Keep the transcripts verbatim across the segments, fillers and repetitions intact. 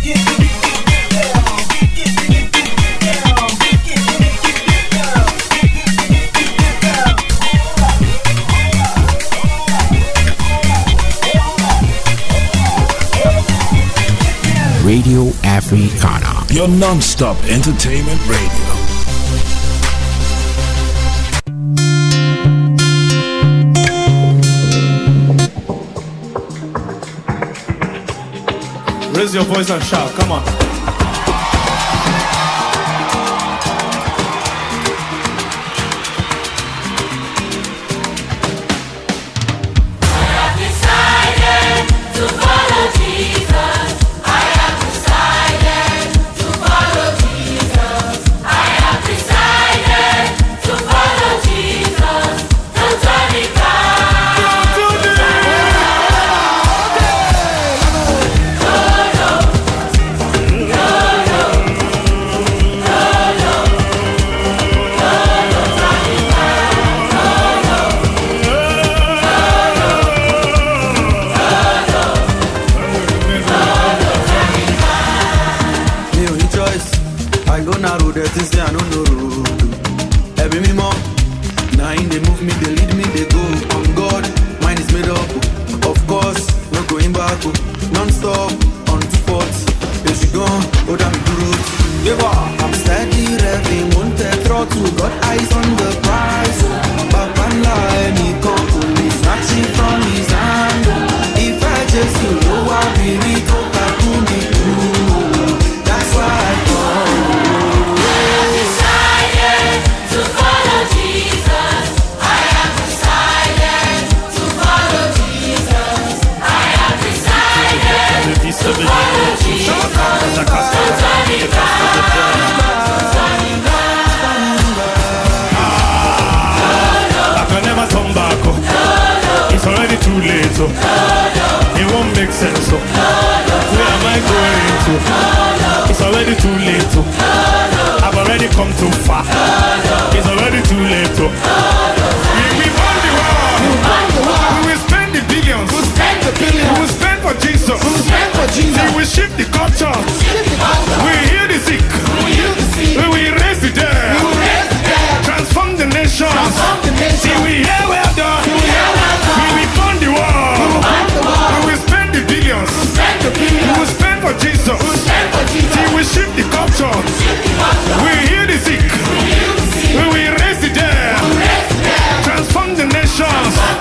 Radio Africana, your non-stop entertainment radio. Raise your voice and shout, come on.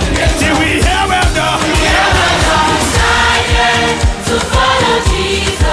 To follow Jesus.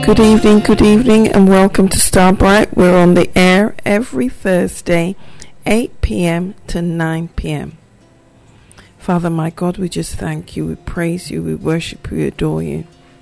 Good evening, good evening, and welcome to Starbright. We're on the air every Thursday, eight p.m. to nine p.m. Father, my God, we just thank you, we praise you, we worship you, we adore you.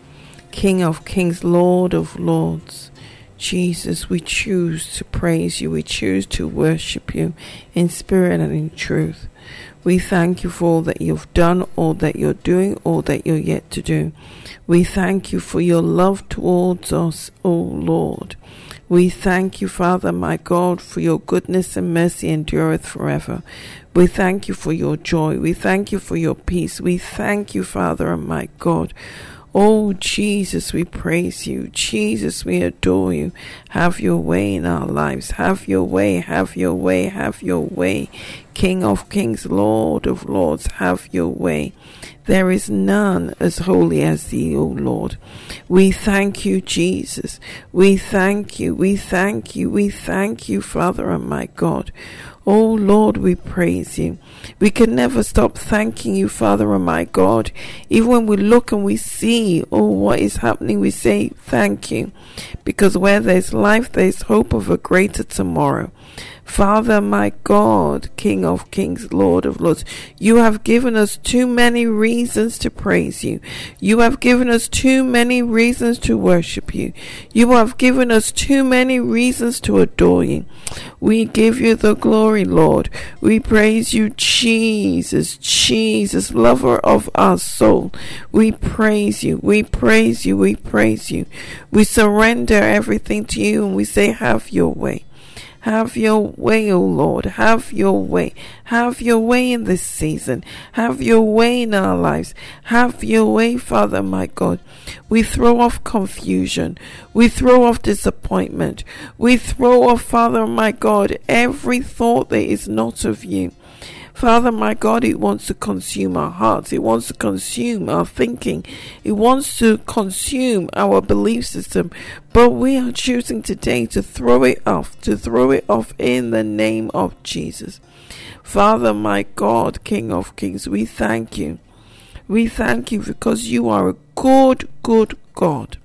King of kings, Lord of lords, Jesus, we choose to praise you, we choose to worship you in spirit and in truth. We thank you for all that you've done, all that you're doing, all that you're yet to do. We thank you for your love towards us, O Lord. We thank you, Father, my God, for your goodness and mercy endureth forever. We thank you for your joy. We thank you for your peace. We thank you, Father, my God. Oh, Jesus, we praise you. Jesus, we adore you. Have your way in our lives. Have your way, have your way, have your way. King of kings, Lord of lords, have your way. There is none as holy as thee, O Lord. We thank you, Jesus. We thank you, we thank you, we thank you, Father and my God. Oh Lord, we praise you. We can never stop thanking you, Father and my God. Even when we look and we see, oh, what is happening, we say thank you. Because where there's life, there's hope of a greater tomorrow. Father, my God, King of kings, Lord of lords, you have given us too many reasons to praise you. You have given us too many reasons to worship you. You have given us too many reasons to adore you. We give you the glory, Lord. We praise you, Jesus, Jesus, lover of our soul. We praise you, we praise you, we praise you. We surrender everything to you and we say, have your way. Have your way, O Lord. Have your way. Have your way in this season. Have your way in our lives. Have your way, Father, my God. We throw off confusion. We throw off disappointment. We throw off, Father, my God, every thought that is not of you. Father, my God, it wants to consume our hearts. It wants to consume our thinking. It wants to consume our belief system. But we are choosing today to throw it off, to throw it off in the name of Jesus. Father, my God, King of kings, we thank you. We thank you because you are a good, good God.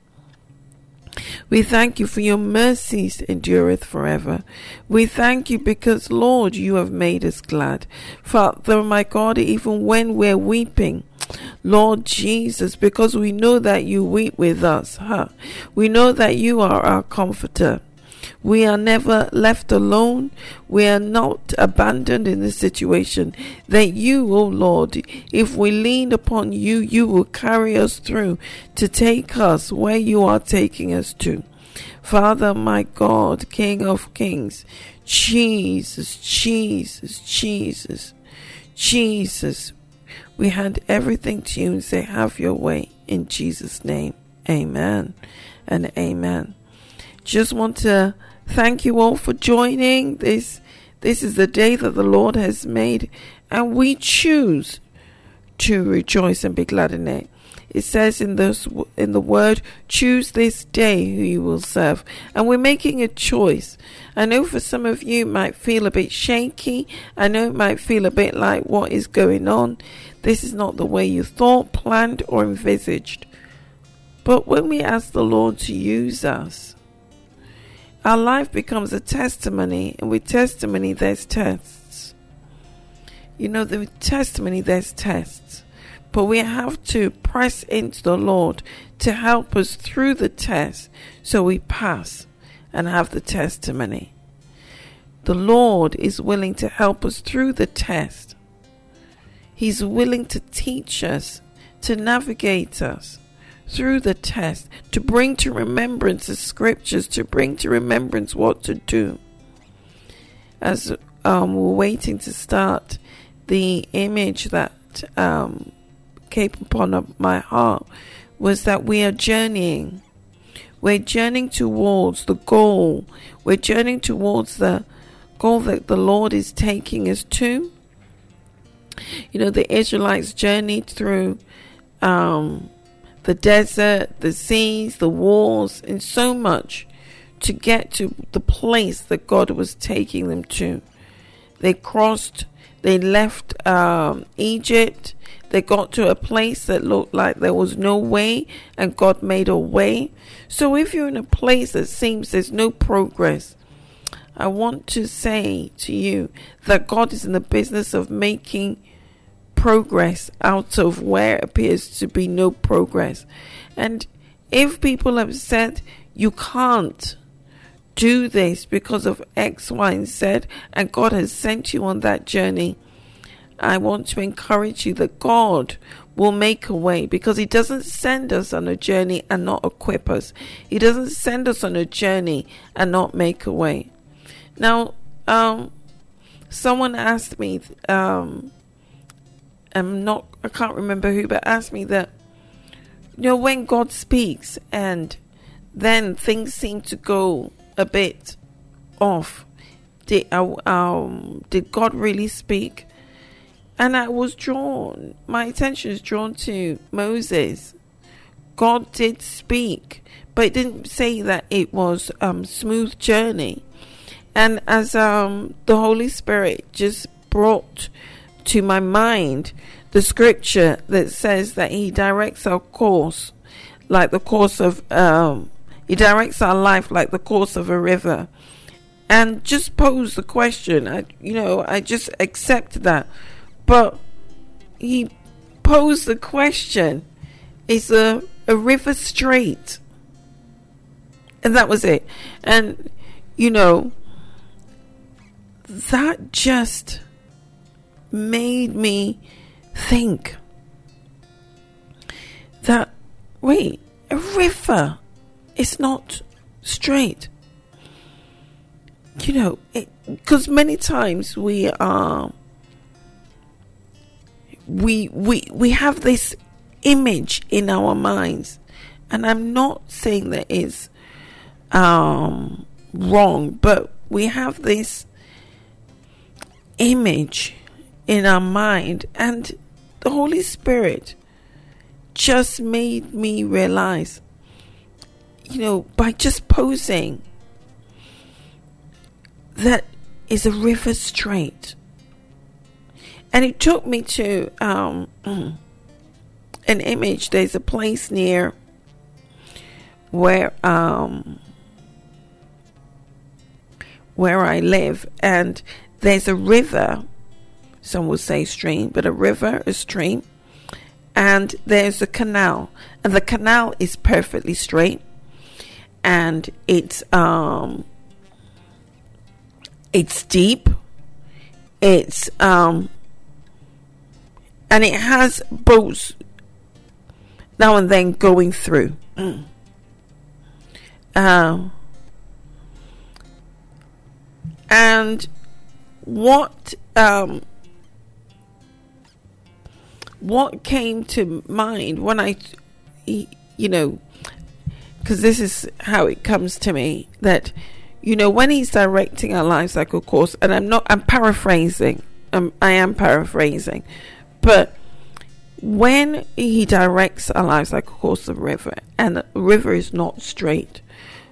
We thank you for your mercies endureth forever. We thank you because, Lord, you have made us glad. Father, my God, even when we're weeping, Lord Jesus, because we know that you weep with us. Huh? We know that you are our comforter. We are never left alone. We are not abandoned in this situation. That you, O Lord, if we lean upon you, you will carry us through to take us where you are taking us to. Father, my God, King of kings, Jesus, Jesus, Jesus, Jesus. We hand everything to you and say, have your way in Jesus' name. Amen and amen. Just want to thank you all for joining. This this is the day that the Lord has made, and we choose to rejoice and be glad in it. It says in this in the word, choose this day who you will serve. And we're making a choice. I know for some of you it might feel a bit shaky. I know it might feel a bit like, what is going on? This is not the way you thought, planned, or envisaged. But when we ask the Lord to use us, our life becomes a testimony, and with testimony there's tests. You know, with testimony there's tests. But we have to press into the Lord to help us through the test so we pass and have the testimony. The Lord is willing to help us through the test. He's willing to teach us, to navigate us through the test, to bring to remembrance the scriptures, to bring to remembrance what to do. As um, we're waiting to start, the image that um, came upon my heart was that we are journeying. We're journeying towards the goal. We're journeying towards the goal that the Lord is taking us to. You know, the Israelites journeyed through um, the desert, the seas, the walls, and so much to get to the place that God was taking them to. They crossed, they left um, Egypt, they got to a place that looked like there was no way, and God made a way. So if you're in a place that seems there's no progress, I want to say to you that God is in the business of making progress out of where appears to be no progress. And if people have said you can't do this because of X, Y, and Z, and God has sent you on that journey, I want to encourage you that God will make a way, because He doesn't send us on a journey and not equip us. He doesn't send us on a journey and not make a way. Now, um, someone asked me, um, I'm not, I can't remember who, but asked me that, you know, when God speaks and then things seem to go a bit off, did, uh, um, did God really speak? And I was drawn, my attention is drawn to Moses. God did speak, but it didn't say that it was a um, smooth journey. And as um, the Holy Spirit just brought to my mind the scripture that says that He directs our course like the course of, um, He directs our life like the course of a river. And just pose the question, I, you know, I just accept that. But He posed the question, is a, a river straight? And that was it. And, you know, that just made me think that, wait, a river is not straight. You know, because many times we are, we, we, we have this image in our minds, and I'm not saying that it's um, wrong, but we have this image in our mind, and the Holy Spirit just made me realize, you know, by just posing that is a river straight. And it took me to um, an image. There's a place near where um, where I live, and there's a river. Some would say stream, but a river, a stream, and there's a canal, and the canal is perfectly straight, and it's um, it's deep, it's um. And it has boats now and then going through. Mm. Um, and what um, what came to mind when I, you know, because this is how it comes to me, that, you know, when He's directing our lives like a course, and I'm not, I'm paraphrasing, um, I am paraphrasing. But when He directs our lives like a course of a river, and the river is not straight,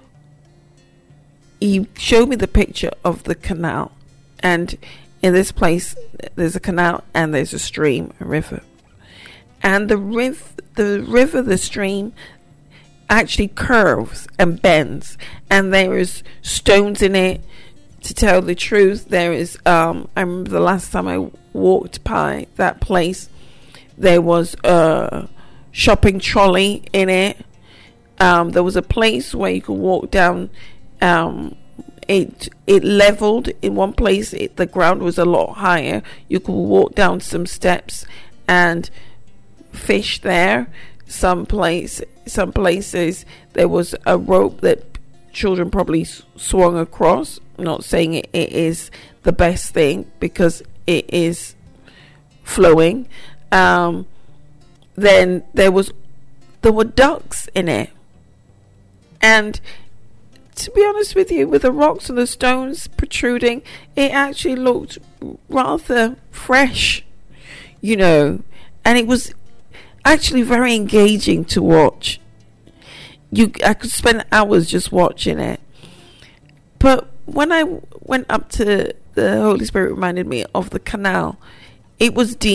He showed me the picture of the canal. And in this place, there's a canal and there's a stream, a river. And the riv- the river, the stream, actually curves and bends. And there is stones in it. To tell the truth, there is, um, I remember the last time I walked by that place, there was a shopping trolley in it. Um, there was a place where you could walk down. Um, it it leveled in one place. It, the ground was a lot higher. You could walk down some steps and fish there. Some place, some places there was a rope that children probably swung across. I'm not saying it, it is the best thing, because it is flowing. Um, then there was there were ducks in it, and to be honest with you, with the rocks and the stones protruding, it actually looked rather fresh, you know, and it was actually very engaging to watch. You, I could spend hours just watching it. But when I went up to, the Holy Spirit reminded me of the canal. It was deep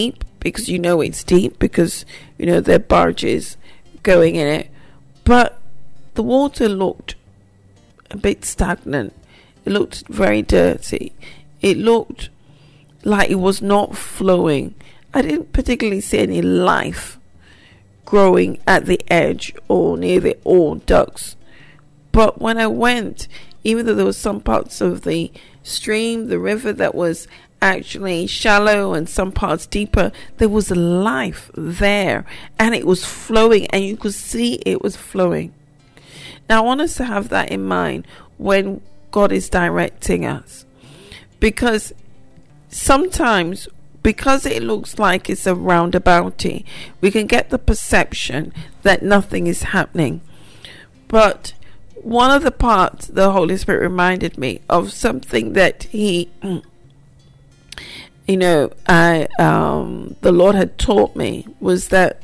because you know it's deep, because you know there are barges going in it. But the water looked a bit stagnant. It looked very dirty. It looked like it was not flowing. I didn't particularly see any life growing at the edge or near the oar ducts. But when I went, even though there was some parts of the stream, the river, that was actually shallow and some parts deeper, there was life there, and it was flowing, and you could see it was flowing. Now I want us to have that in mind when God is directing us, because sometimes, because it looks like it's a roundabouty, we can get the perception that nothing is happening. But one of the parts, the Holy Spirit reminded me of something that he, you know, I, um, the Lord had taught me, was that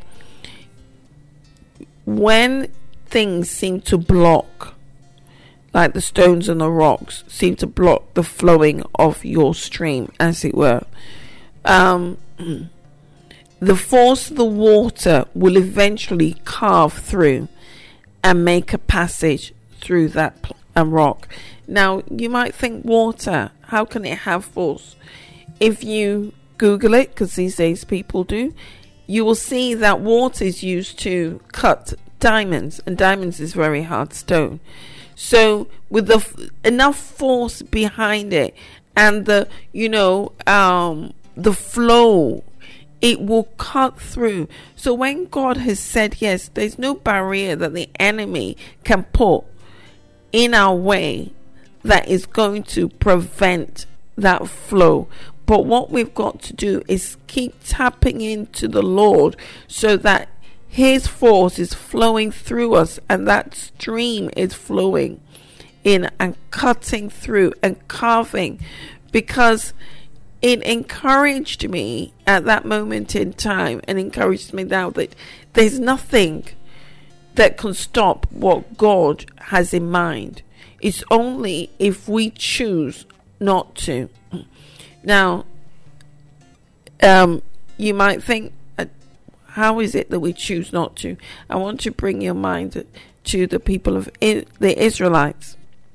when things seem to block, like the stones and the rocks seem to block the flowing of your stream, as it were, um, the force of the water will eventually carve through and make a passage through that pl- um, rock. Now, you might think, water, how can it have force? If you Google it, because these days people do, you will see that water is used to cut diamonds, and diamonds is very hard stone. So with the f- enough force behind it, and the, you know, um, the flow, it will cut through. So when God has said yes, there's no barrier that the enemy can put in our way that is going to prevent that flow. But what we've got to do is keep tapping into the Lord, so that his force is flowing through us, and that stream is flowing in and cutting through and carving, because it encouraged me at that moment in time, and encouraged me now, that there's nothing that can stop what God has in mind. It's only if we choose not to. Now, um, you might think, uh, how is it that we choose not to? I want to bring your mind to the people of I- the Israelites.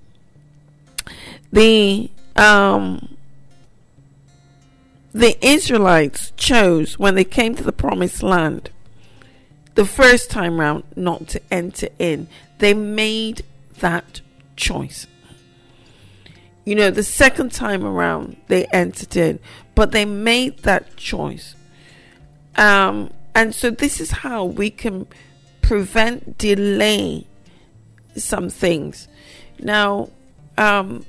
The um, the Israelites chose, when they came to the promised land, the first time round, not to enter in. They made that choice. You know, the second time around, they entered in, but they made that choice. Um, and so this is how we can prevent, delay some things. Now, um,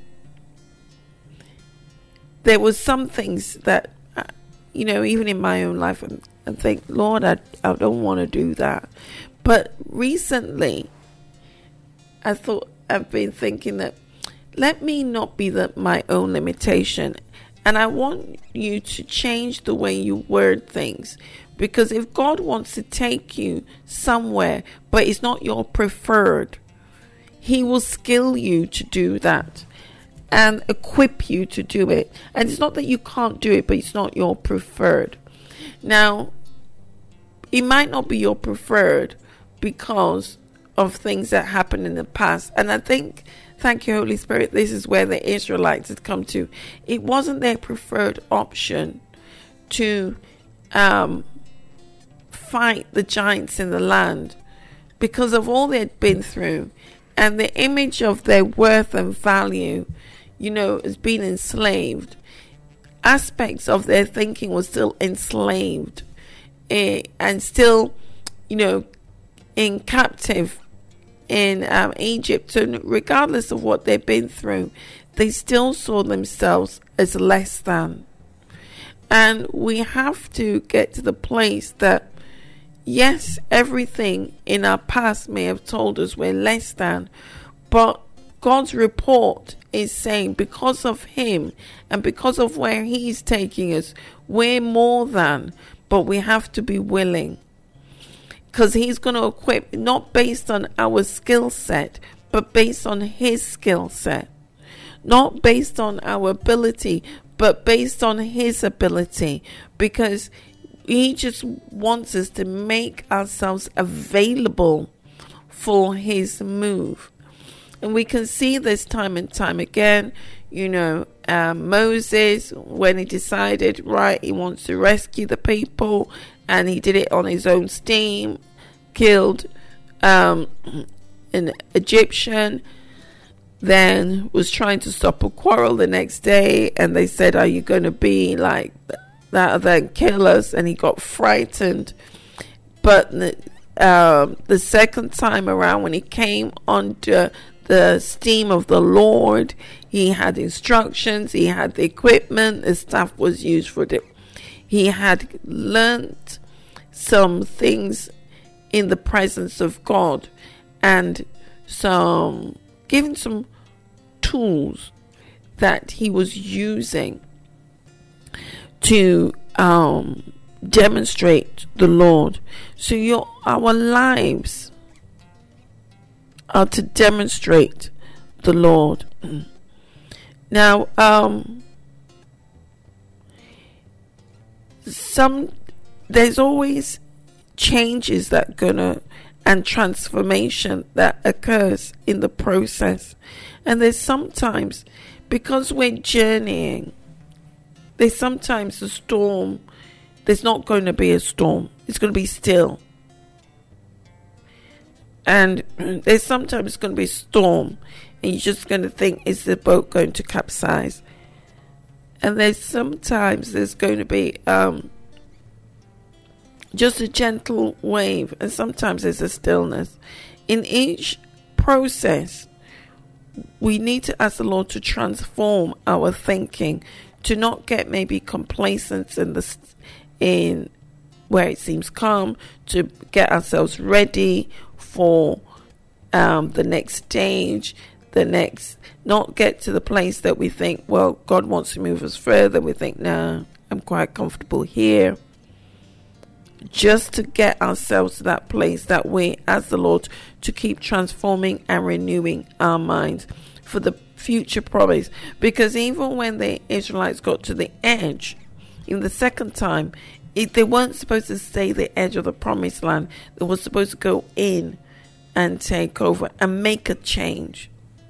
there was some things that, uh, you know, even in my own life, I, I think, Lord, I, I don't want to do that. But recently, I thought, I've been thinking that, let me not be the, my own limitation. And I want you to change the way you word things. Because if God wants to take you somewhere, but it's not your preferred, he will skill you to do that and equip you to do it. And it's not that you can't do it, but it's not your preferred. Now, it might not be your preferred because of things that happened in the past. And I think, thank you, Holy Spirit, this is where the Israelites had come to. It wasn't their preferred option to um, fight the giants in the land, because of all they had been through, and the image of their worth and value, you know, as being enslaved. Aspects of their thinking was still enslaved, eh, and still, you know, in captive in um, Egypt. So regardless of what they've been through, they still saw themselves as less than. And we have to get to the place that, yes, everything in our past may have told us we're less than, but God's report is saying, because of him and because of where he's taking us, we're more than. But we have to be willing, because he's going to equip, not based on our skill set, but based on his skill set. Not based on our ability, but based on his ability. Because he just wants us to make ourselves available for his move. And we can see this time and time again. You know, um, Moses, when he decided, right, he wants to rescue the people, and he did it on his own steam, killed um, an Egyptian, then was trying to stop a quarrel the next day, and they said, are you going to be like that, then kill us? And he got frightened. But um, the second time around, when he came under the steam of the Lord, he had instructions, he had the equipment, the stuff was used for it. He had learnt some things in the presence of God, and some given some tools that he was using to um, demonstrate the Lord. So your our lives are to demonstrate the Lord. Now, um, some there's always changes that gonna and transformation that occurs in the process, and there's sometimes, because we're journeying, there's sometimes a storm. There's not going to be a storm. It's going to be still. And there's sometimes going to be a storm, and you're just going to think, is the boat going to capsize? And there's sometimes there's going to be um, just a gentle wave, and sometimes there's a stillness. In each process, we need to ask the Lord to transform our thinking, to not get maybe complacent in the in where it seems calm, to get ourselves ready for um, the next stage, the next, not get to the place that we think, well, God wants to move us further. We think, no, I'm quite comfortable here. Just to get ourselves to that place that we ask the Lord to keep transforming and renewing our minds for the future promise. Because even when the Israelites got to the edge, in the second time, it, they weren't supposed to stay the edge of the promised land. They were supposed to go in and take over and make a change.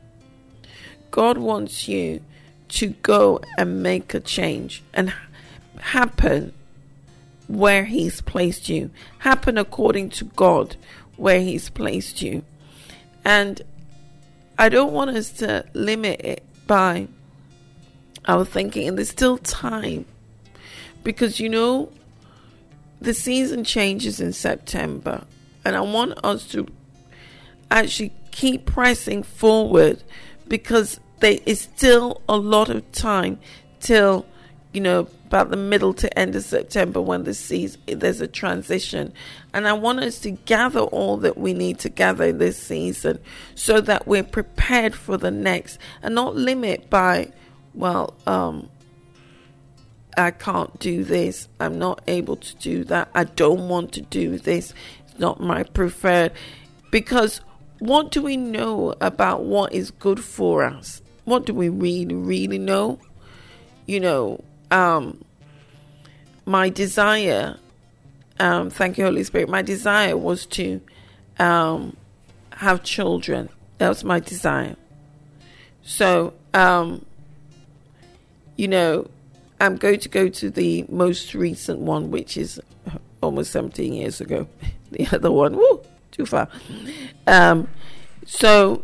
God wants you to go and make a change and happen where he's placed you. Happen according to God where he's placed you. And I don't want us to limit it by our thinking. And there's still time. Because, you know, the season changes in September. And I want us to actually keep pressing forward, because there is still a lot of time till, you know, about the middle to end of September, when the season, there's a transition. And I want us to gather all that we need to gather in this season, so that we're prepared for the next, and not limit by, well, um, I can't do this. I'm not able to do that. I don't want to do this. It's not my preferred. Because what do we know about what is good for us? What do we really, really know? You know, um, my desire, um, thank you, Holy Spirit, my desire was to um, have children. That was my desire. So, um, you know, I'm going to go to the most recent one, which is almost seventeen years ago. The other one, woo, too far. Um, so,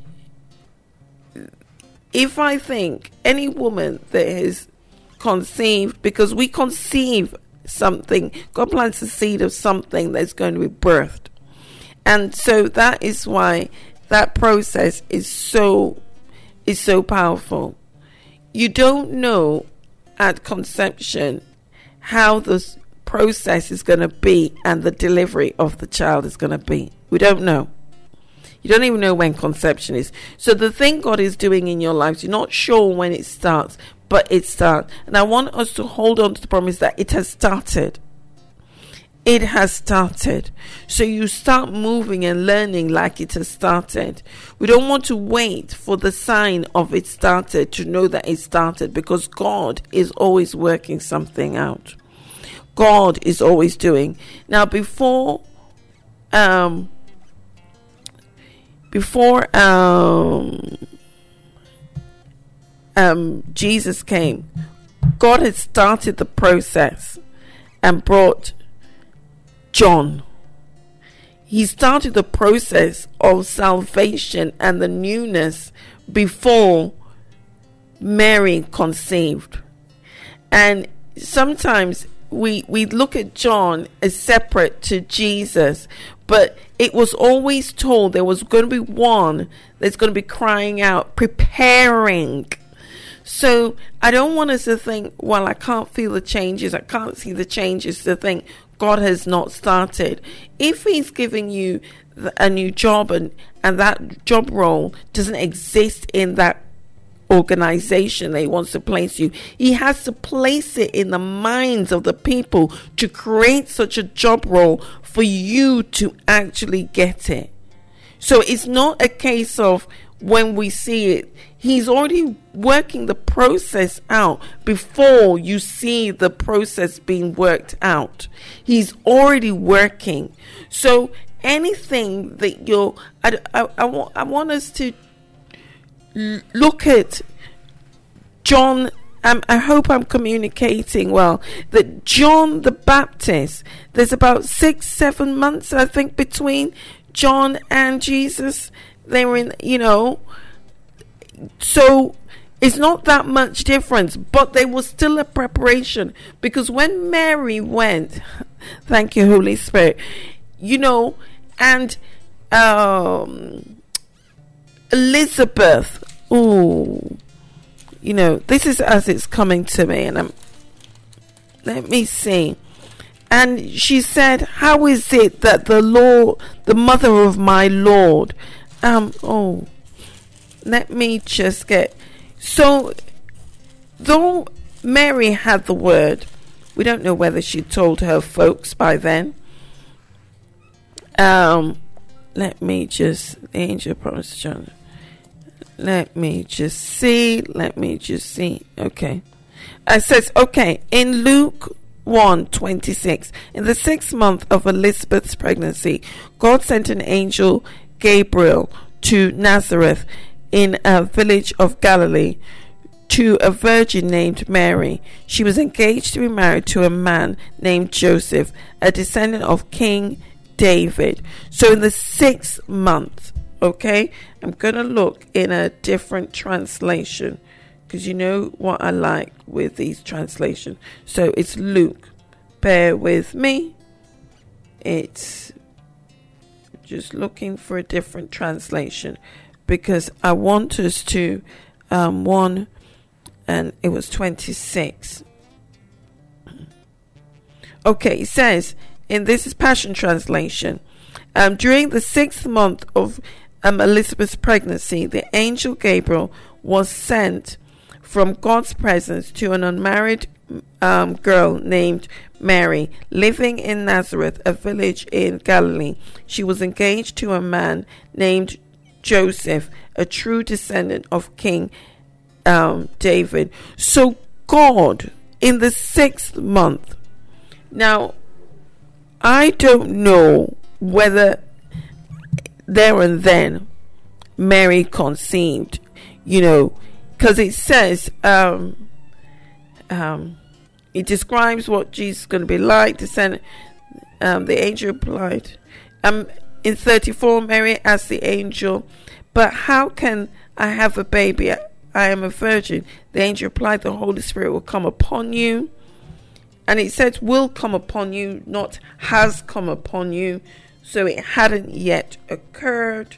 if I think any woman that has conceived, because we conceive something, God plants a seed of something that's going to be birthed. And so that is why that process is so, is so powerful. You don't know at conception how this process is going to be and the delivery of the child is going to be. We don't know. You don't even know when conception is. So the thing God is doing in your life, you're not sure when it starts, but it starts. And I want us to hold on to the promise that it has started. It has started. So you start moving and learning like it has started. We don't want to wait for the sign of it started to know that it started, because God is always working something out. God is always doing. Now, before, um, before um, um, Jesus came, God had started the process and brought John. He started the process of salvation and the newness before Mary conceived. And sometimes we we look at John as separate to Jesus, but it was always told there was going to be one that's going to be crying out, preparing. So I don't want us to think, well, I can't feel the changes, I can't see the changes, to think God has not started. If he's giving you a new job and, and that job role doesn't exist in that organization that he wants to place you, he has to place it in the minds of the people to create such a job role for you to actually get it. So it's not a case of when we see it, he's already working the process out before you see the process being worked out. He's already working. So anything that you're, I, I, I, want, I want us to look at John. Um, I hope I'm communicating well. That John the Baptist, there's about six, seven months, I think, between John and Jesus. They were in, you know, so it's not that much difference, but there was still a preparation, because when Mary went, thank you, Holy Spirit, you know, and um, Elizabeth, oh, you know, this is as it's coming to me, and I'm, let me see. And she said, how is it that the Lord, the mother of my Lord, um, oh, let me just get, so though Mary had the word, we don't know whether she told her folks by then. Um, let me just, the angel promised John. Let me just see, let me just see, okay. It says, okay, in Luke one twenty-six, in the sixth month of Elizabeth's pregnancy, God sent an angel, Gabriel, to Nazareth in a village of Galilee, to a virgin named Mary. She was engaged to be married to a man named Joseph, a descendant of King David. So in the sixth month, okay, I'm going to look in a different translation, because you know what I like with these translations. So it's Luke. Bear with me. It's just looking for a different translation, because I want us to um, one, and it was twenty-six. Okay, it says, and this is Passion Translation. Um, during the sixth month of um, Elizabeth's pregnancy, the angel Gabriel was sent from God's presence to an unmarried um, girl named Mary, living in Nazareth, a village in Galilee. She was engaged to a man named Joseph, a true descendant of King um, David. So God, in the sixth month. Now, I don't know whether there and then Mary conceived, you know, because it says, um, um, it describes what Jesus is going to be like. Descendant, um, the angel replied, um, in thirty-four, Mary asked the angel, but how can I have a baby? I, I am a virgin. The angel replied, the Holy Spirit will come upon you. And it says will come upon you, not has come upon you. So it hadn't yet occurred.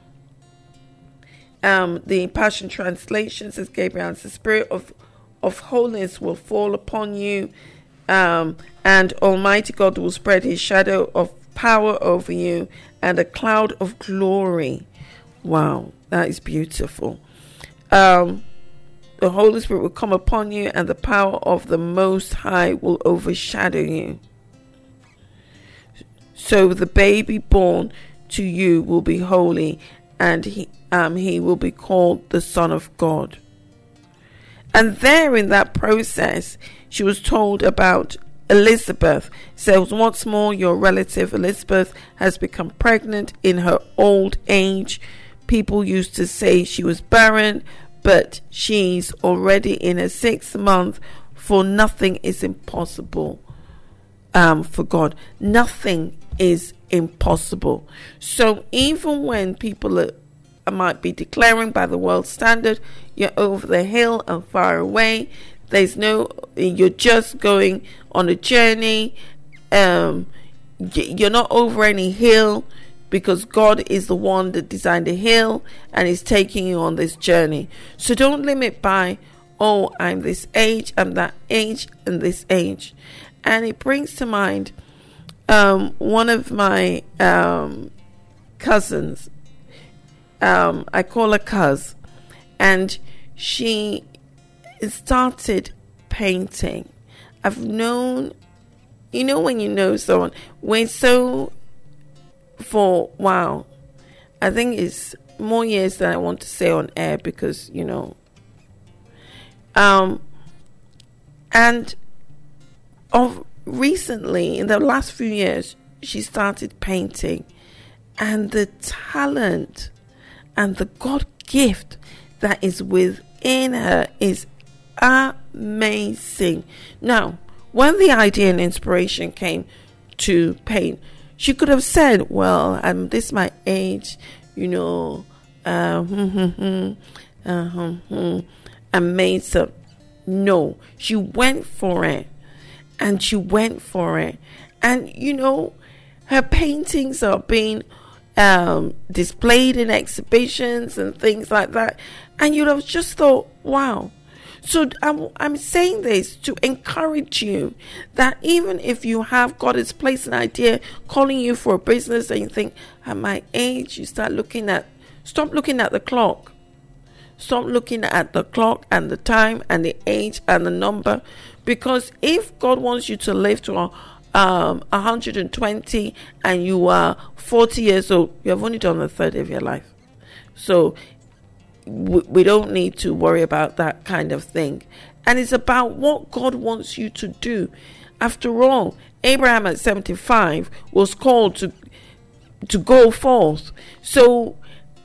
Um, the Passion Translation says, Gabriel answered, the Spirit of, of holiness will fall upon you, um, and Almighty God will spread his shadow of power over you, and a cloud of glory. Wow, that is beautiful. Um, the Holy Spirit will come upon you, and the power of the Most High will overshadow you. So the baby born to you will be holy, and he um he will be called the Son of God. And there in that process, she was told about Elizabeth. Says, once more, your relative Elizabeth has become pregnant in her old age. People used to say she was barren, but she's already in her sixth month, for nothing is impossible um, for God. Nothing is impossible. So even when people are, might be declaring by the world standard, you're over the hill and far away, there's no, you're just going on a journey, um, you're not over any hill, because God is the one that designed the hill and is taking you on this journey. So don't limit by, oh, I'm this age, I'm that age, and this age. And it brings to mind um, one of my um, cousins. Um, I call her Cuz. And she started painting. I've known, you know, when you know someone, when so... for wow, I think it's more years than I want to say on air, because you know um and of recently, in the last few years, she started painting, and the talent and the God gift that is within her is amazing. Now, when the idea and inspiration came to paint, she could have said, well, I'm this my age, you know, uh, hmm, hmm, hmm, uh, hmm, hmm, and made some. No, she went for it. And she went for it. And, you know, her paintings are being um, displayed in exhibitions and things like that. And you'd have just thought, wow. So I'm, I'm saying this to encourage you that even if you have God has placed an idea calling you for a business, and you think, at my age, you start looking at, stop looking at the clock. Stop looking at the clock and the time and the age and the number. Because if God wants you to live to um, one hundred twenty and you are forty years old, you have only done a third of your life. So we don't need to worry about that kind of thing. And it's about what God wants you to do. After all, Abraham at seventy-five was called to to go forth. So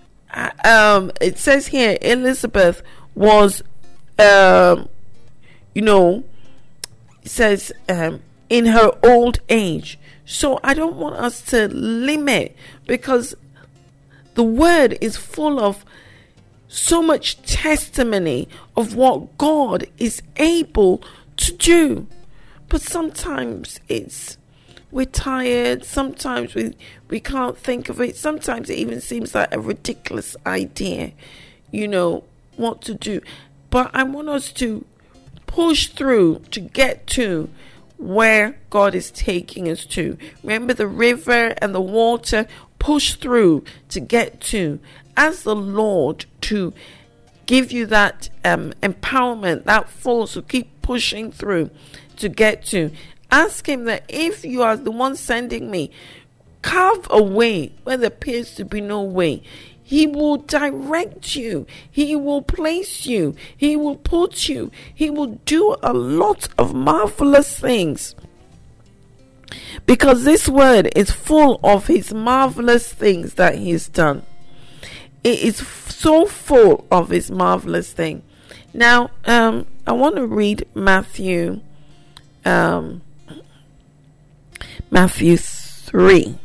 um, it says here, Elizabeth was, um, you know, it says um, in her old age. So I don't want us to limit, because the word is full of so much testimony of what God is able to do. But sometimes it's, we're tired. Sometimes we, we can't think of it. Sometimes it even seems like a ridiculous idea, you know, what to do. But I want us to push through to get to where God is taking us to. Remember the river and the water, push through to get to. Ask the Lord to give you that um, empowerment, that force to keep pushing through to get to. Ask him that if you are the one sending me, carve a way where there appears to be no way. He will direct you. He will place you. He will put you. He will do a lot of marvelous things. Because this word is full of his marvelous things that he's done. It is so full of his marvelous thing. Now, um, I want to read Matthew, um, Matthew three.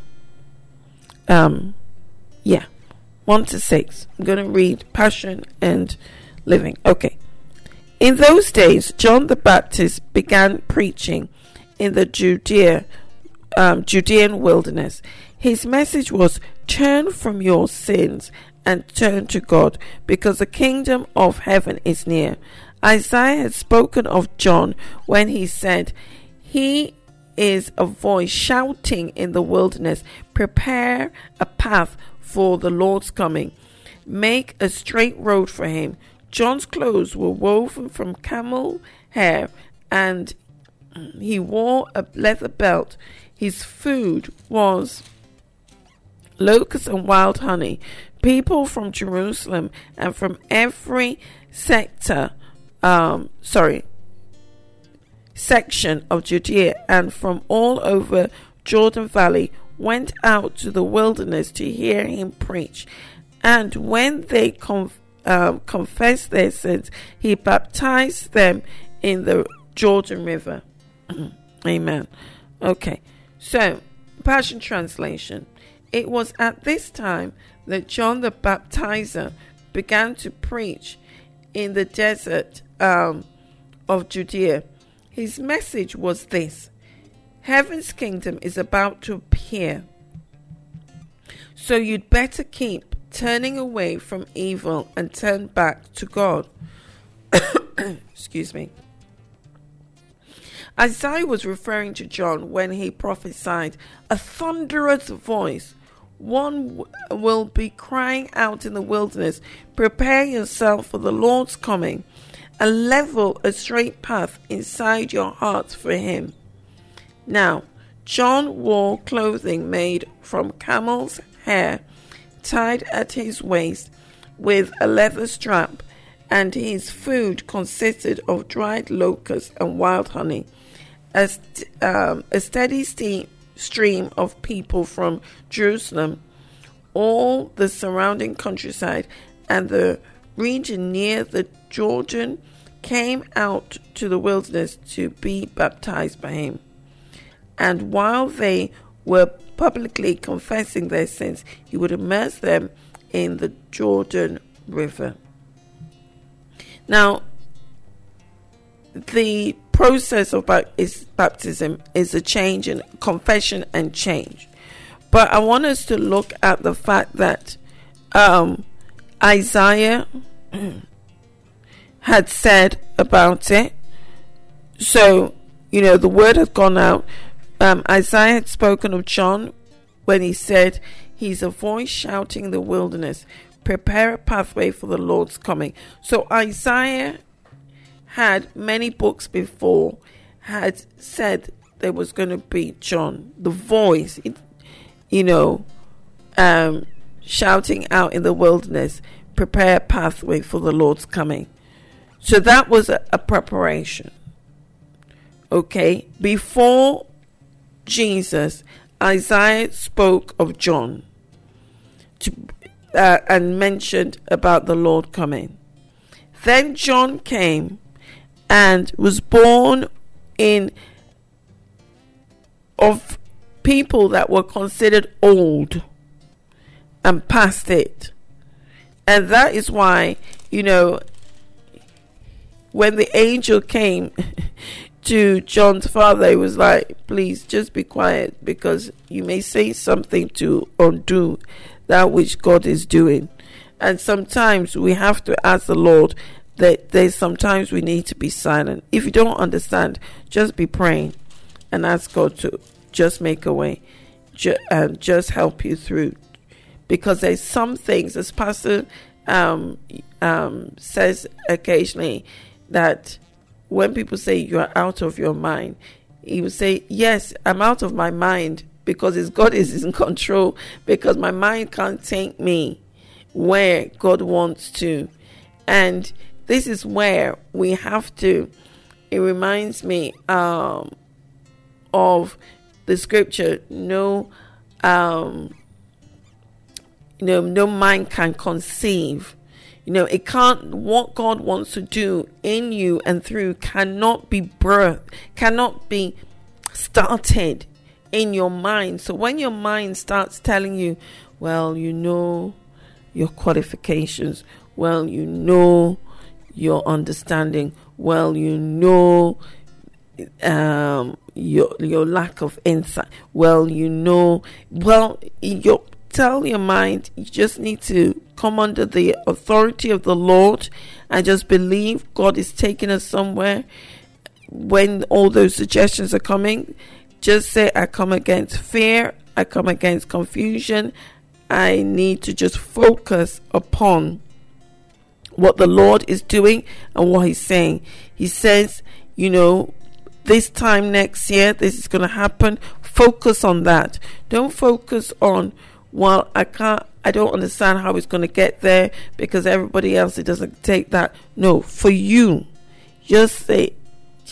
Um, yeah, one to six. I'm going to read Passion and Living. Okay. In those days, John the Baptist began preaching in the Judea, um, Judean wilderness. His message was, turn from your sins and turn to God, because the kingdom of heaven is near. Isaiah had spoken of John when he said, he is a voice shouting in the wilderness, prepare a path for the Lord's coming, make a straight road for him. John's clothes were woven from camel hair, and he wore a leather belt. His food was locusts and wild honey. People from Jerusalem and from every sector, um, sorry, section of Judea and from all over Jordan Valley went out to the wilderness to hear him preach. And when they conf- um, confessed their sins, he baptized them in the Jordan River. Amen. Okay, so Passion Translation. It was at this time that John the Baptizer began to preach in the desert um, of Judea. His message was this: Heaven's kingdom is about to appear, so you'd better keep turning away from evil and turn back to God. Excuse me. Isaiah was referring to John when he prophesied, a thunderous voice, one w- will be crying out in the wilderness, prepare yourself for the Lord's coming, and level a straight path inside your hearts for him. Now, John wore clothing made from camel's hair, tied at his waist with a leather strap, and his food consisted of dried locusts and wild honey. A, st- um, a steady steam stream of people from Jerusalem, all the surrounding countryside, and the region near the Jordan came out to the wilderness to be baptized by him. And while they were publicly confessing their sins, he would immerse them in the Jordan River. Now, the process of baptism is a change in confession and change. But I want us to look at the fact that um, Isaiah had said about it. So, you know, the word had gone out. Um, Isaiah had spoken of John when he said, he's a voice shouting in the wilderness, prepare a pathway for the Lord's coming. So Isaiah had many books before had said there was going to be John, the voice, you know, um, shouting out in the wilderness, prepare a pathway for the Lord's coming. So that was a, a preparation. Okay, before Jesus, Isaiah spoke of John to, uh, and mentioned about the Lord coming. Then John came and was born in of people that were considered old and past it. And that is why, you know, when the angel came to John's father, he was like, please just be quiet, because you may say something to undo that which God is doing. And sometimes we have to ask the Lord that there's sometimes we need to be silent. If you don't understand, just be praying and ask God to just make a way ju- and just help you through. Because there's some things, as Pastor um, um, says occasionally, that when people say you're out of your mind, he will say, yes, I'm out of my mind, because it's God is in control, because my mind can't take me where God wants to. And this is where we have to, it reminds me um, of the scripture, no, um, you know, no mind can conceive. You know, it can't, what God wants to do in you and through cannot be birthed, cannot be started in your mind. So when your mind starts telling you, well, you know your qualifications, well, you know your understanding, well, you know um, your your lack of insight, well, you know, well, you tell your mind, you just need to come under the authority of the Lord and just believe God is taking us somewhere. When all those suggestions are coming, just say, I come against fear, I come against confusion. I need to just focus upon what the Lord is doing and what he's saying. He says, you know, this time next year, this is going to happen. Focus on that. Don't focus on, well, I can't, I don't understand how it's going to get there because everybody else, it doesn't take that. No, for you, just say, just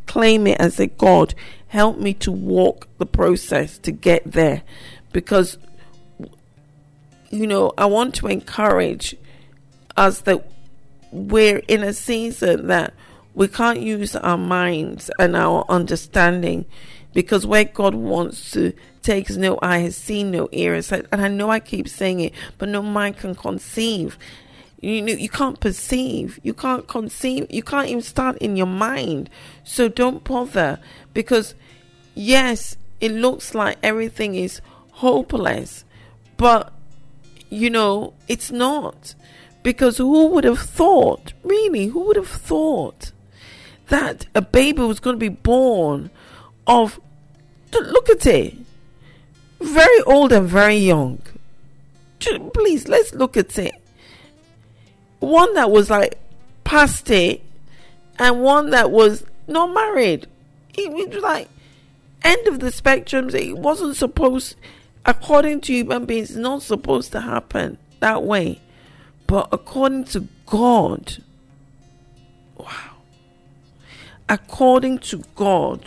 claim it and say, God, help me to walk the process to get there. Because, you know, I want to encourage us that we're in a season that we can't use our minds and our understanding, because where God wants to take us, no eye has seen, no ear has heard. And I know I keep saying it, but no mind can conceive. You know, you can't perceive, you can't conceive, you can't even start in your mind. So don't bother, because yes, it looks like everything is hopeless, but you know, it's not. Because who would have thought, really, who would have thought that a baby was going to be born of, look at it, very old and very young. Please, let's look at it. One that was like past it, and one that was not married. It was like end of the spectrum. It wasn't supposed, according to human beings, it's not supposed to happen that way. But according to God, wow, according to God,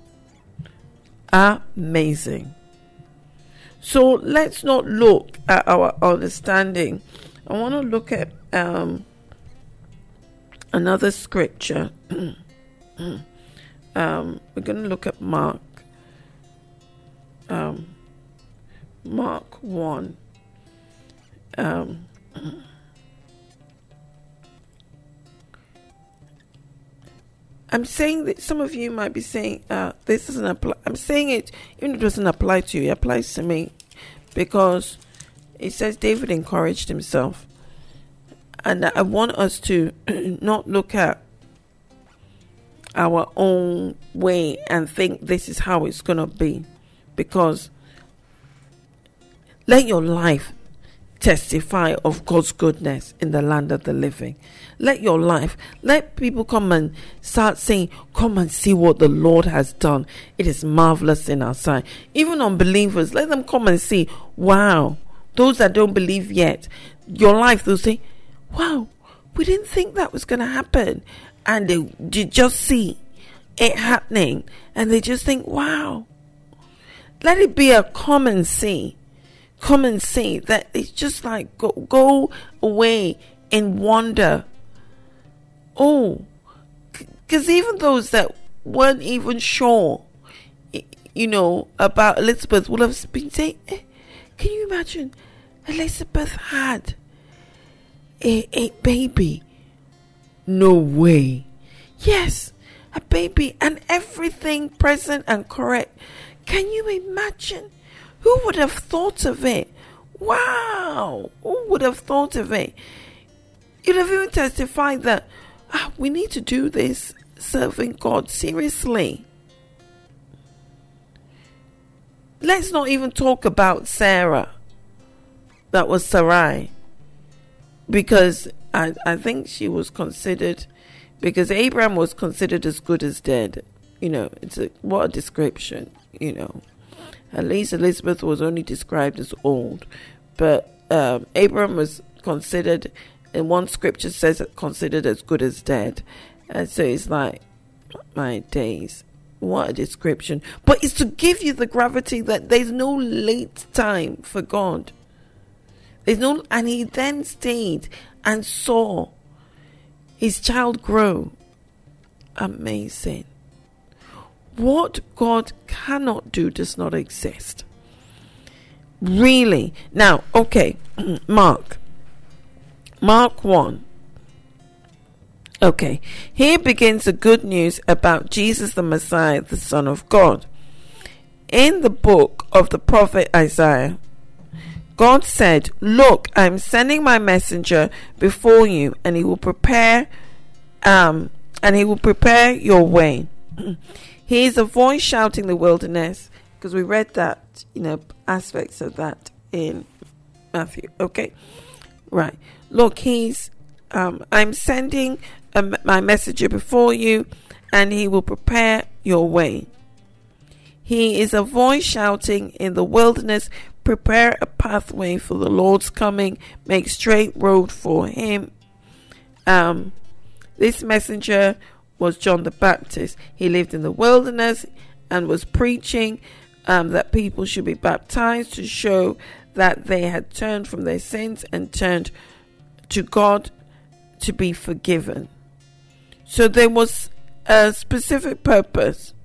amazing. So let's not look at our understanding. I want to look at um, another scripture. um, we're going to look at Mark. Um, Mark one. Um, I'm saying that some of you might be saying, uh, this doesn't apply. I'm saying it, even if it doesn't apply to you, it applies to me. Because it says David encouraged himself. And I want us to not look at our own way and think this is how it's going to be. Because let your life testify of God's goodness in the land of the living. Let your life, let people come and start saying, come and see what the Lord has done. It is marvelous in our sight. Even unbelievers, let them come and see, wow. Those that don't believe yet, your life, they'll say, wow, we didn't think that was going to happen. And they, they just see it happening. And they just think, wow. Let it be a come and see. Come and see that it's just like go, go away in wonder. Oh, because even those that weren't even sure, you know, about Elizabeth would have been saying, eh, can you imagine? Elizabeth had a, a baby. No way. Yes, a baby and everything present and correct. Can you imagine? Who would have thought of it? Wow. Who would have thought of it? You'd have even testified that ah, we need to do this, serving God seriously. Let's not even talk about Sarah. That was Sarai. Because I, I think she was considered, because Abraham was considered as good as dead. You know, it's a, what a description, you know. At least Elizabeth was only described as old. But um, Abraham was considered, in one scripture says, considered as good as dead. And so it's like, my days, what a description. But it's to give you the gravity that there's no late time for God. There's no, and he then stayed and saw his child grow. Amazing. What God cannot do does not exist. Really. Now, okay, Mark. Mark one. Okay, here begins the good news about Jesus the Messiah, the Son of God. In the book of the prophet Isaiah, God said, look, I'm sending my messenger before you, and he will prepare um and he will prepare your way. He is a voice shouting in the wilderness, because we read that, you know, aspects of that in Matthew. Okay, right. Look, he's, um, I'm sending a, my messenger before you, and he will prepare your way. He is a voice shouting in the wilderness, prepare a pathway for the Lord's coming, make straight road for him. Um, this messenger was John the Baptist. He lived in the wilderness and was preaching um, that people should be baptized to show that they had turned from their sins and turned to God to be forgiven. So there was a specific purpose.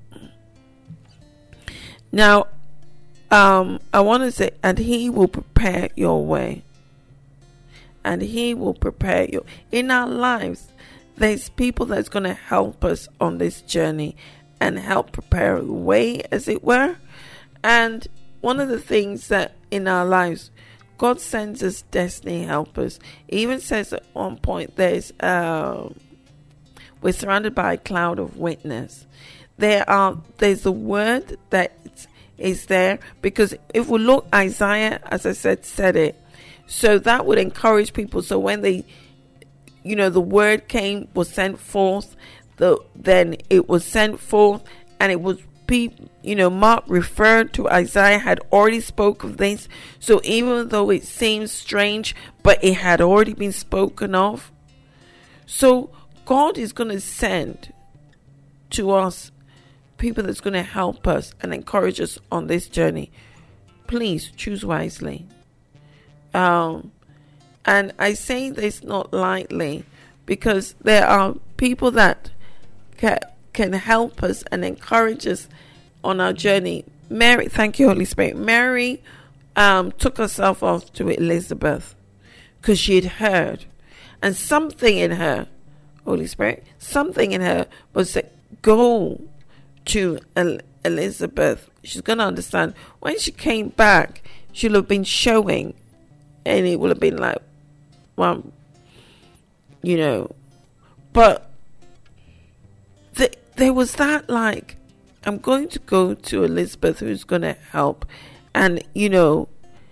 Now, um, I want to say, and he will prepare your way. And he will prepare you. In our lives, there's people that's going to help us on this journey and help prepare the way, as it were. And one of the things that in our lives, God sends us destiny helpers. He even says at one point, there's uh, we're surrounded by a cloud of witness. There are there's a word that is there, because if we look, Isaiah, as I said, said it. So that would encourage people. So when they, you know, the word came, was sent forth, the then it was sent forth, and it was, you know, Mark referred to Isaiah had already spoke of this. So even though it seems strange, but it had already been spoken of. So God is going to send to us people that's going to help us and encourage us on this journey. Please choose wisely. Um, and I say this not lightly, because there are people that can, can help us and encourage us on our journey. Mary, thank you, Holy Spirit. Mary um, took herself off to Elizabeth because she had heard, and something in her, Holy Spirit, something in her was that go to El- Elizabeth. She's going to understand. When she came back, she'll have been showing. And it would have been like, well, you know, but the, there was that like, I'm going to go to Elizabeth who's going to help. And, you know,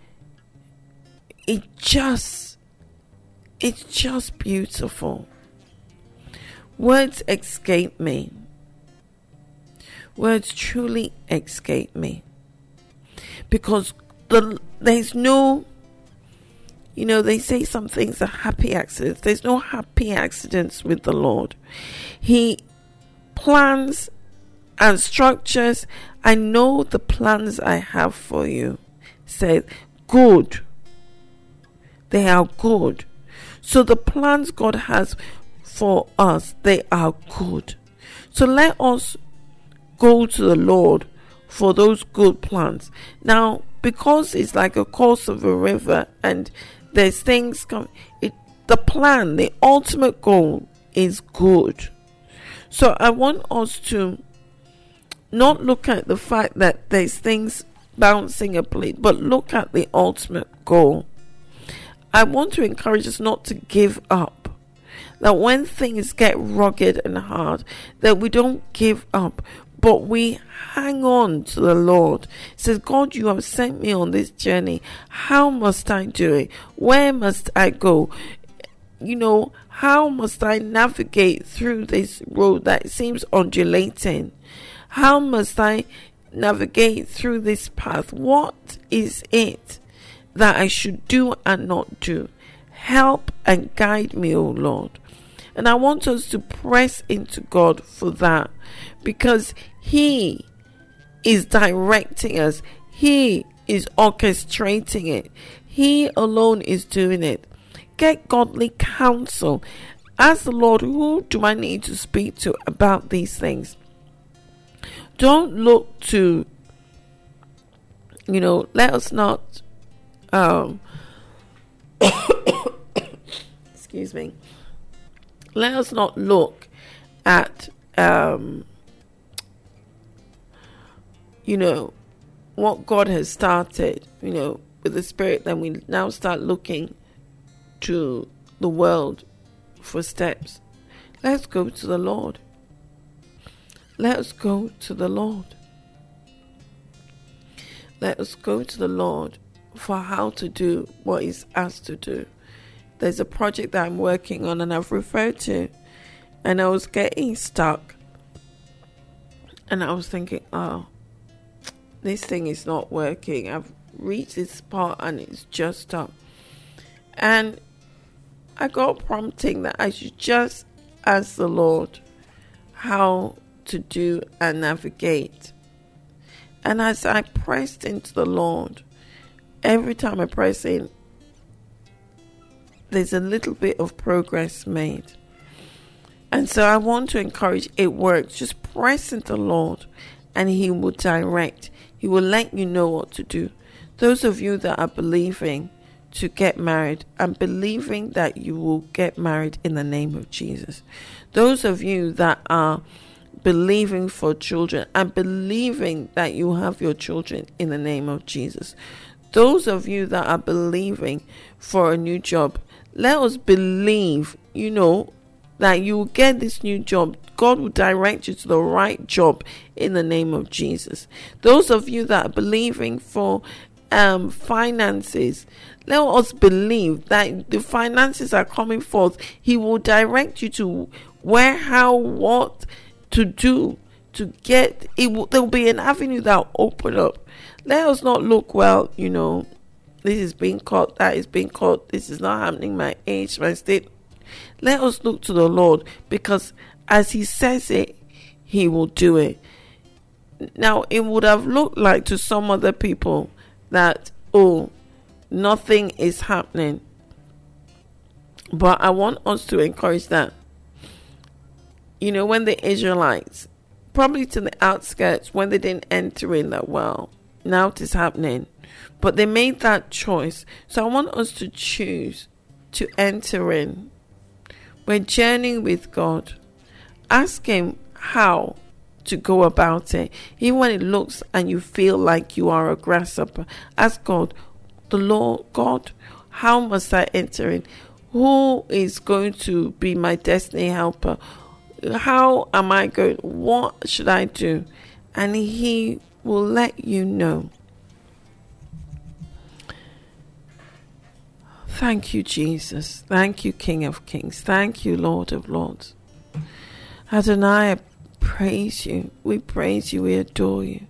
it just, it's just beautiful. Words escape me. Words truly escape me. Because the, there's no, you know, they say some things are happy accidents. There's no happy accidents with the Lord. He plans and structures. I know the plans I have for you. Says good. They are good. So the plans God has for us, they are good. So let us go to the Lord for those good plans. Now, because it's like a course of a river and there's things coming, it, the plan, the ultimate goal is good. So I want us to not look at the fact that there's things bouncing a plate, but look at the ultimate goal. I want to encourage us not to give up. That when things get rugged and hard, that we don't give up, but we hang on to the Lord. It says, God, you have sent me on this journey. How must I do it? Where must I go? You know, how must I navigate through this road that seems undulating? How must I navigate through this path? What is it that I should do and not do? Help and guide me, O Lord. And I want us to press into God for that, because He is directing us. He is orchestrating it. He alone is doing it. Get godly counsel. Ask the Lord, who do I need to speak to about these things? Don't look to, you know, let us not, um, excuse me. Let us not look at, um, you know, what God has started, you know, with the Spirit. Then we now start looking to the world for steps. Let's go to the Lord. Let us go to the Lord. Let us go to the Lord for how to do what He's asked to do. There's a project that I'm working on and I've referred to, and I was getting stuck. And I was thinking, oh, this thing is not working. I've reached this part and it's just stuck. And I got prompting that I should just ask the Lord, how to do and navigate. And as I pressed into the Lord, every time I press in, there's a little bit of progress made. And so I want to encourage, it works. Just press into the Lord and He will direct. He will let you know what to do. Those of you that are believing to get married and believing that you will get married in the name of Jesus. Those of you that are believing for children and believing that you have your children in the name of Jesus. Those of you that are believing for a new job, let us believe, you know, that you will get this new job. God will direct you to the right job in the name of Jesus. Those of you that are believing for um, finances, let us believe that the finances are coming forth. He will direct you to where, how, what to do to get it. Will, there will be an avenue that will open up. Let us not look, well, you know, this is being caught, that is being caught, this is not happening, my age, my state. Let us look to the Lord, because as He says it, He will do it. Now, it would have looked like to some other people that, oh, nothing is happening. But I want us to encourage that. You know, when the Israelites, probably to the outskirts, when they didn't enter in that, well, now it is happening. But they made that choice. So I want us to choose to enter in. We're journeying with God. Ask Him how to go about it. Even when it looks and you feel like you are a grasshopper, ask God, the Lord, God, how must I enter in? Who is going to be my destiny helper? How am I going? What should I do? And He will let you know. Thank you, Jesus. Thank you, King of Kings. Thank you, Lord of Lords. Adonai, I praise you. We praise you. We adore you.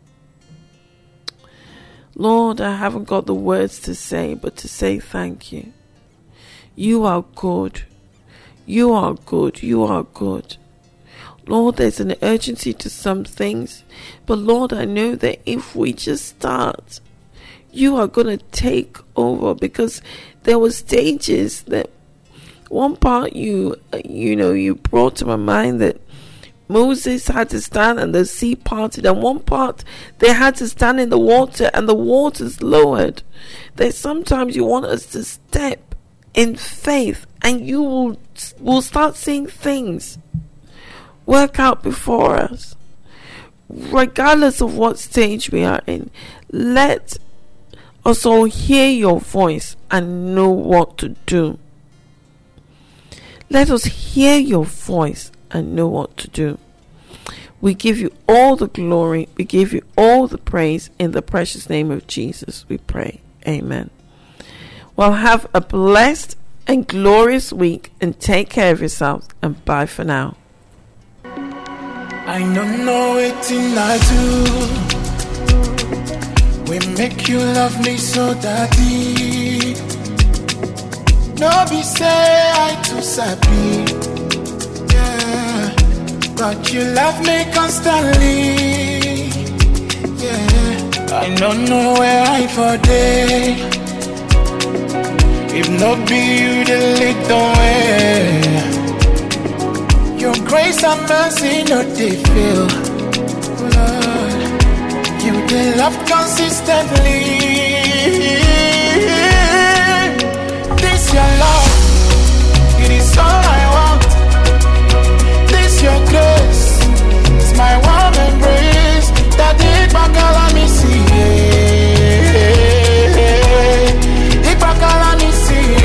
Lord, I haven't got the words to say, but to say thank you. You are good. You are good. You are good. Lord, there's an urgency to some things. But Lord, I know that if we just start, you are going to take over, because there were stages that one part you, you know, you brought to my mind that Moses had to stand and the sea parted, and one part they had to stand in the water and the waters lowered. That sometimes you want us to step in faith and you will, will start seeing things work out before us. Regardless of what stage we are in, let us all hear your voice and know what to do. Let us hear your voice and know what to do. We give you all the glory. We give you all the praise. In the precious name of Jesus, we pray. Amen. Well, have a blessed and glorious week, and take care of yourselves, and bye for now. I don't know what I do. We make you love me so daddy. No be say I too sappy. Yeah. But you love me constantly. Yeah. I don't know where I for day. If not be you, the little way. Your grace and mercy, no they feel. Lord, you they love consistently. This your love, it is all I want. This your grace, it's my warm embrace. That it back all me see. It back all me see.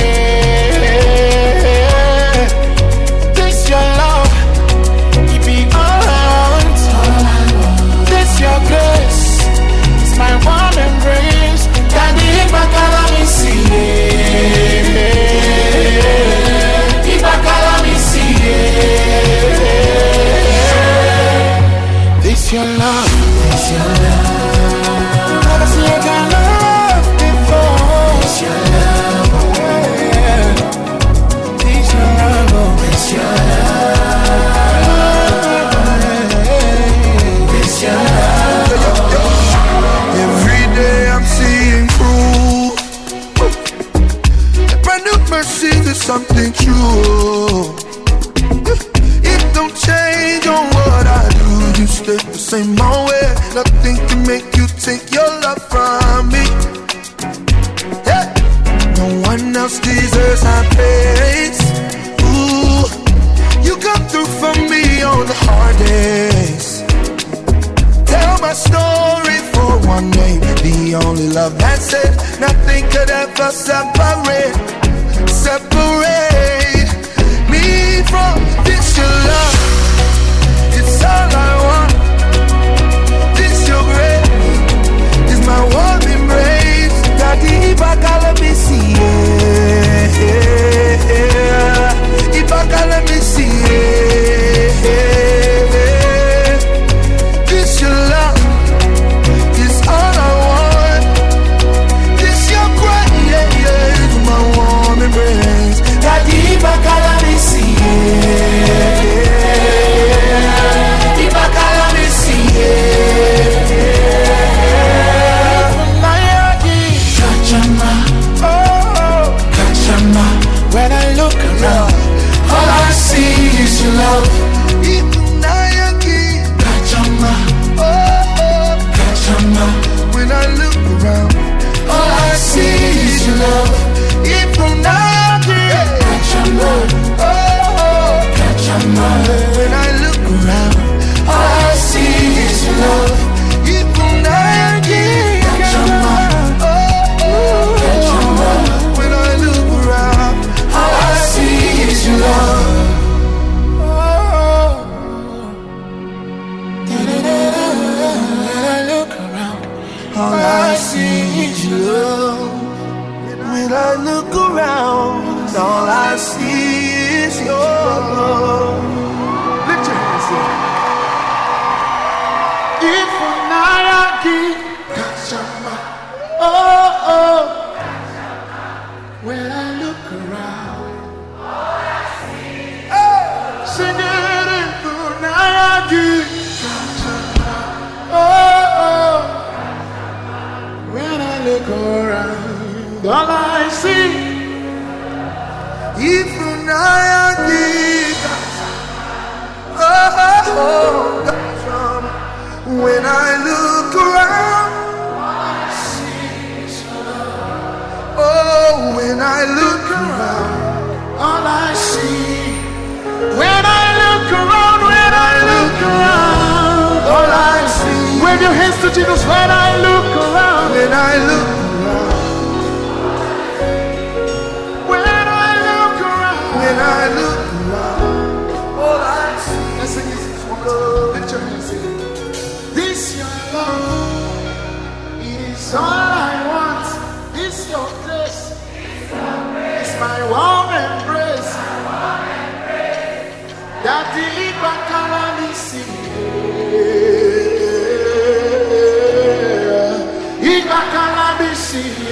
This your love, it be all I want. This your grace, it's my warm embrace. That it back all me see. It back all me see. This your love, this your love. Never seen a kind of love before. This your love, yeah. This your love, this your love. same old way. Nothing can make you take your love from me. Yeah. No one else deserves our praise. Ooh, you come through for me on the hard days. Tell my story for one day. The only love that's it. Nothing could ever separate, separate me from this your love. It's all I want. This your grace is my warm embrace. Daddy, Ibaka, let me see it. Ibaka, let me see it. This your love is all I want. This your grace, yeah, yeah, is my warm embrace. Daddy, Ibaka, let me see it. Ibaka, let me see it. Kachama, oh, Kachama. When I look around, all I see is your love. Kachama, oh, Kachama. When I look around, all I see is your love. Kachama, oh, Kachama. When I look around, all I see is your love. Kachama, oh, Kachama. When I look around, all I see is your love. When I look around, all I see is your love. When I look around, all I see is your love. Lift your hands up. If I give Kachama, oh, oh. When I look around, all I see is oh. Sing it if I give Kachama, oh, oh. When I look around, all I see if I give oh, oh, Kachama. When I look around, all I see is your love. Oh, when I look around, all I see. When I look around, when I look around, all I see. Wave your hands to Jesus. When I look around, when I look around, when I look around, when I look around, all I see. Let's sing this. Lift your hands. This your love, it is all I want. This your grace, it's my warm embrace. That the Ibaka let me see, Ibaka let me see.